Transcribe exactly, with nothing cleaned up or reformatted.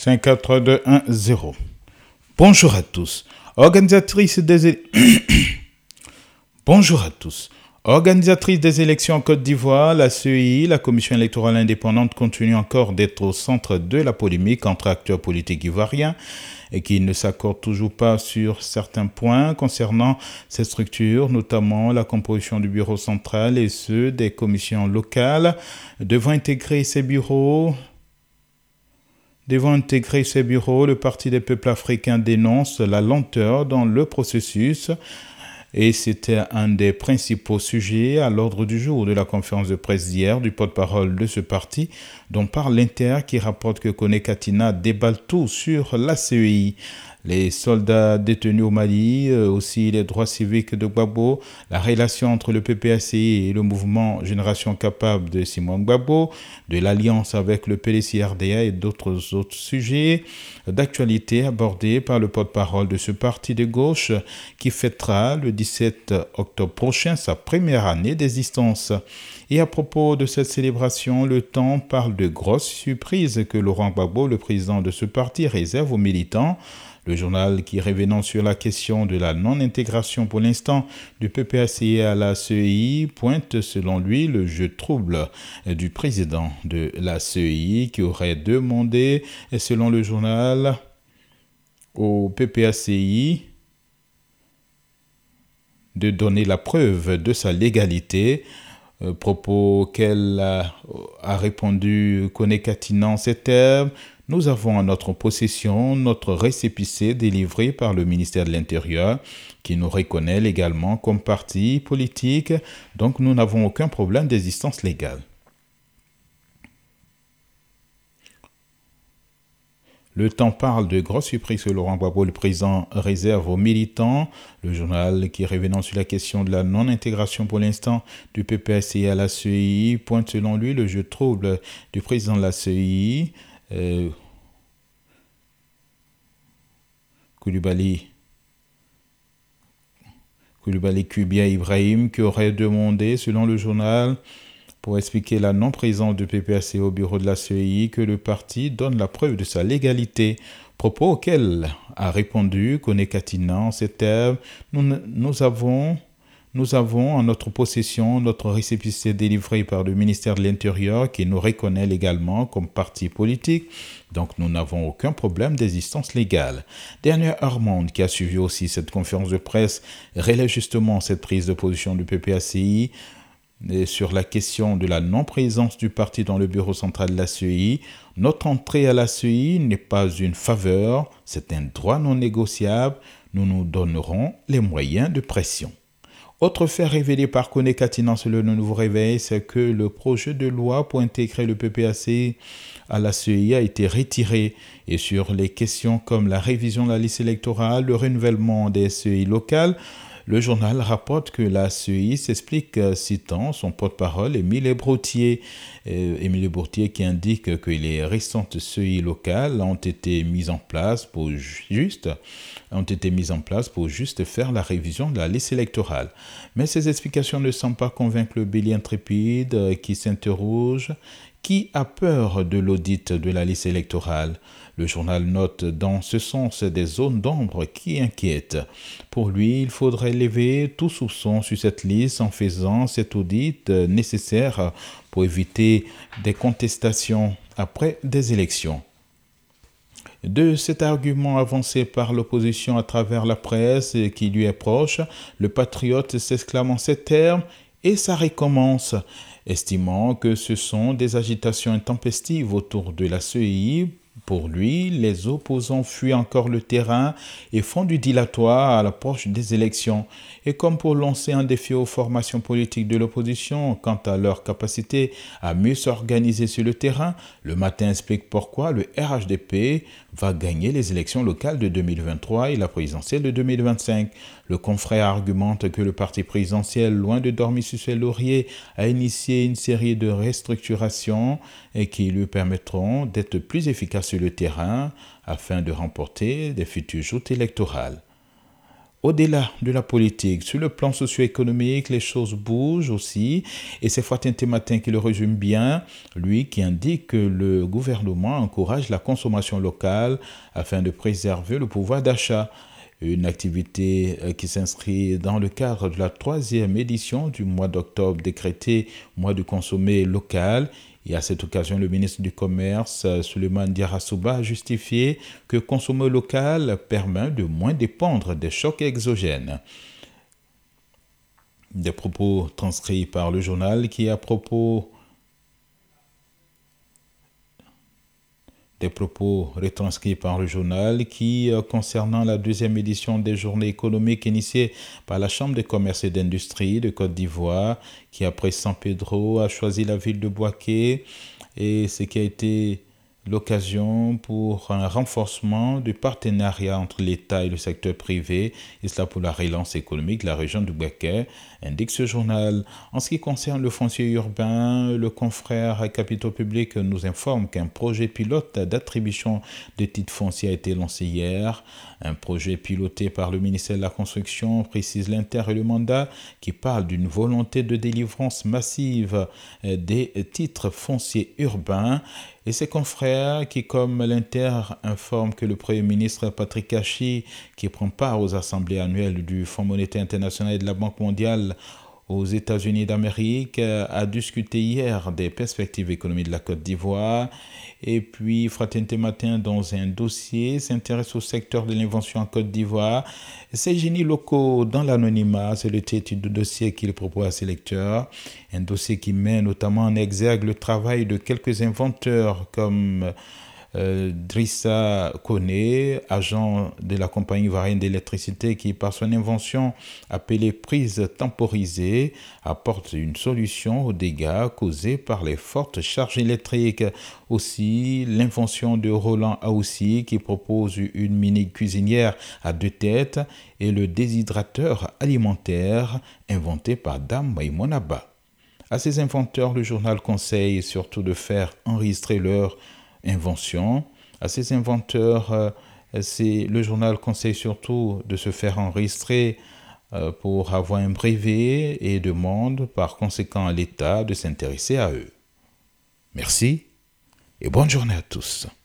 cinq quatre deux un zéro. Bonjour à tous. Organisatrice des é... Bonjour à tous. Organisatrice des élections en Côte d'Ivoire, la C E I, la Commission électorale indépendante, continue encore d'être au centre de la polémique entre acteurs politiques ivoiriens et qui ne s'accordent toujours pas sur certains points concernant ces structures, notamment la composition du bureau central et ceux des commissions locales. Devant intégrer ces bureaux, Devant intégrer ces bureaux, le Parti des peuples africains dénonce la lenteur dans le processus. Et c'était un des principaux sujets à l'ordre du jour de la conférence de presse d'hier du porte-parole de ce parti, dont parle l'Inter qui rapporte que Kone Katina déballe tout sur la C E I. Les soldats détenus au Mali, euh, aussi les droits civiques de Gbagbo, la relation entre le P P A C I et le mouvement Génération Capable de Simon Gbagbo, de l'alliance avec le P D C R D A et d'autres autres sujets d'actualité abordés par le porte-parole de ce parti de gauche qui fêtera le dix-sept octobre prochain sa première année d'existence. Et à propos de cette célébration, le Temps parle de grosses surprises que Laurent Gbagbo, le président de ce parti, réserve aux militants. Le journal qui, revenant sur la question de la non-intégration pour l'instant du P P A C I à la C E I, pointe selon lui le jeu trouble du président de la C E I qui aurait demandé, selon le journal, au P P A C I de donner la preuve de sa légalité. Euh, propos qu'elle a, a répondu Kone Katina en ces termes. Nous avons en notre possession notre récépissé délivré par le ministère de l'Intérieur qui nous reconnaît légalement comme parti politique, donc nous n'avons aucun problème d'existence légale. Le Temps parle de grosses surprises que Laurent Gbagbo, le président, réserve aux militants. Le journal qui, revenant sur la question de la non-intégration pour l'instant du P P A C I à la C E I, pointe selon lui le jeu trouble du président de la C E I, euh, Koulibaly, Koulibaly Kubia Ibrahim, qui aurait demandé, selon le journal, pour expliquer la non-présence du P P A C I au bureau de la C E I, que le parti donne la preuve de sa légalité. Propos auquel a répondu Kone Katina en ces termes. Nous, nous avons... Nous avons en notre possession notre récépissé délivré par le ministère de l'Intérieur qui nous reconnaît légalement comme parti politique, donc nous n'avons aucun problème d'existence légale. Dernière heure monde qui a suivi aussi cette conférence de presse relève justement cette prise de position du P P A C I et sur la question de la non-présence du parti dans le bureau central de la C E I. Notre entrée à la C E I n'est pas une faveur, c'est un droit non négociable. Nous nous donnerons les moyens de pression. Autre fait révélé par Kone Katina sur le Nouveau Réveil, c'est que le projet de loi pour intégrer le P P A C I à la C E I a été retiré. Et sur les questions comme la révision de la liste électorale, le renouvellement des C E I locales, le journal rapporte que la C E I s'explique citant son porte-parole Émile Broutier. Euh, Émile Broutier qui indique que les récentes C E I locales ont été mises en place pour juste ont été mises en place pour juste faire la révision de la liste électorale. Mais ces explications ne semblent pas convaincre le bélier intrépide qui s'interroge. Qui a peur de l'audit de la liste électorale? Le journal note dans ce sens des zones d'ombre qui inquiètent. Pour lui, il faudrait lever tout soupçon sur cette liste en faisant cet audit nécessaire pour éviter des contestations après des élections. De cet argument avancé par l'opposition à travers la presse qui lui est proche, le patriote s'exclame en ces termes « et ça recommence », estimant que ce sont des agitations intempestives autour de la C E I. Pour lui, les opposants fuient encore le terrain et font du dilatoire à l'approche des élections. Et comme pour lancer un défi aux formations politiques de l'opposition quant à leur capacité à mieux s'organiser sur le terrain, le Matin explique pourquoi le R H D P va gagner les élections locales de deux mille vingt-trois et la présidentielle de deux mille vingt-cinq. Le confrère argumente que le parti présidentiel, loin de dormir sur ses lauriers, a initié une série de restructurations et qui lui permettront d'être plus efficace sur le terrain afin de remporter des futures joutes électorales. Au-delà de la politique, sur le plan socio-économique, les choses bougent aussi. Et c'est Fatin Tematin qui le résume bien, lui qui indique que le gouvernement encourage la consommation locale afin de préserver le pouvoir d'achat. Une activité qui s'inscrit dans le cadre de la troisième édition du mois d'octobre décrété mois de consommer local. Et à cette occasion, le ministre du Commerce, Suleiman Diarra-Souba, a justifié que consommer local permet de moins dépendre des chocs exogènes. Des propos transcrits par le journal qui, à propos Des propos retranscrits par le journal qui, euh, concernant la deuxième édition des journées économiques initiées par la Chambre de commerce et d'industrie de Côte d'Ivoire, qui après San Pedro a choisi la ville de Bouaké, et ce qui a été l'occasion pour un renforcement du partenariat entre l'État et le secteur privé, et cela pour la relance économique de la région de Bouaké, indique ce journal. En ce qui concerne le foncier urbain, le confrère Capitaux Publics nous informe qu'un projet pilote d'attribution de titres fonciers a été lancé hier. Un projet piloté par le ministère de la Construction, précise l'Inter et le mandat, qui parle d'une volonté de délivrance massive des titres fonciers urbains. Et ses confrères qui, comme l'Inter, informent que le Premier ministre Patrick Kachi, qui prend part aux assemblées annuelles du Fonds monétaire international et de la Banque mondiale aux États-Unis d'Amérique, a discuté hier des perspectives économiques de la Côte d'Ivoire. Et puis, Fraternité Matin, dans un dossier, s'intéresse au secteur de l'invention en Côte d'Ivoire. Ces génies locaux dans l'anonymat, c'est le titre du dossier qu'il propose à ses lecteurs. Un dossier qui met notamment en exergue le travail de quelques inventeurs comme Euh, Drissa Kone, agent de la compagnie ivoirienne d'électricité qui, par son invention appelée prise temporisée, apporte une solution aux dégâts causés par les fortes charges électriques. Aussi, l'invention de Roland Aoussi qui propose une mini-cuisinière à deux têtes et le déshydrateur alimentaire inventé par Dame Maïmonaba. À ces inventeurs, le journal conseille surtout de faire enregistrer leur invention. À ces inventeurs, euh, c'est, le journal conseille surtout de se faire enregistrer euh, pour avoir un brevet et demande par conséquent à l'État de s'intéresser à eux. Merci et bonne journée à tous.